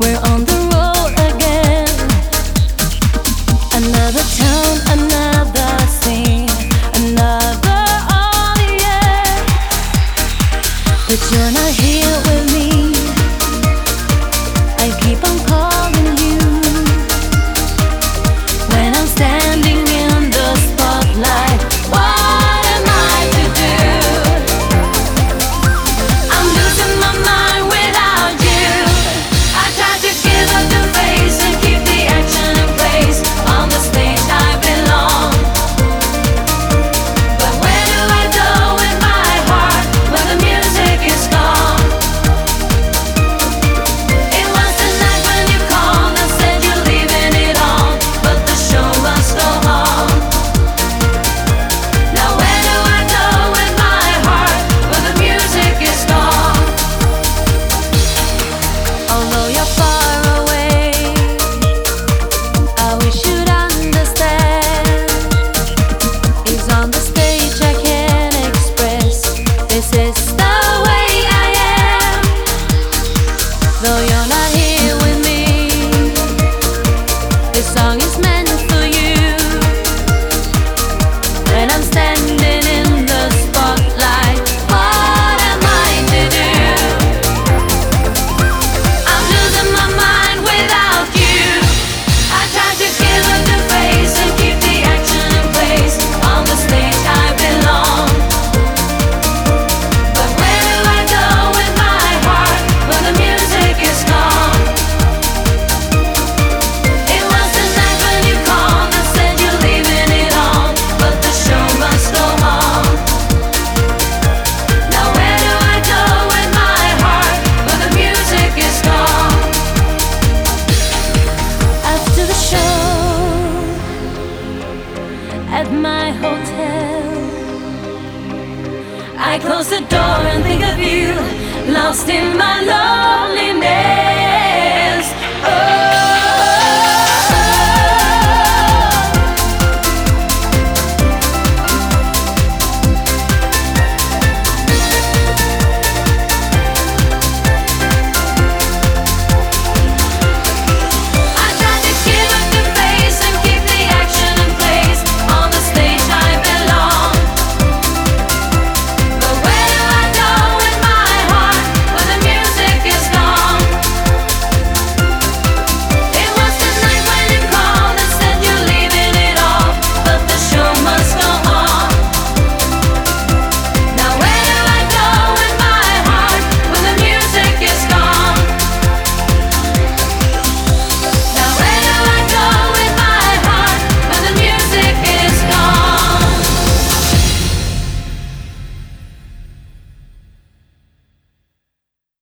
We're on the road again. Another town, another scene, another audience. But you're not here with me. I keep on calling you when I'm standing in the spotlight. What am I to do? I'm losing my mind without you. I try to give up the face and keep the action in place. On the stage I belong. But where do I go with my heart when the music is gone? It was the night when you called and said you're leaving it on, but the show must go on. Now where do I go with my heart when the music is gone? Although you're far away, I wish you'd understand. It's on the stage I can express. This is the way I am. Though you're not here with me, this song is meant for you. When I'm standing in the spotlight, what am I to do? I'm losing my mind without you. I try to give up the face and keep the action in place. On the stage I belong. But where do I go with my heart when the music is gone? It was the night when you called and said you're leaving it on, but the show must go on. Now where do I go with my heart when the music is gone? After the show at my hotel, I close the door and think of you, lost in my loneliness.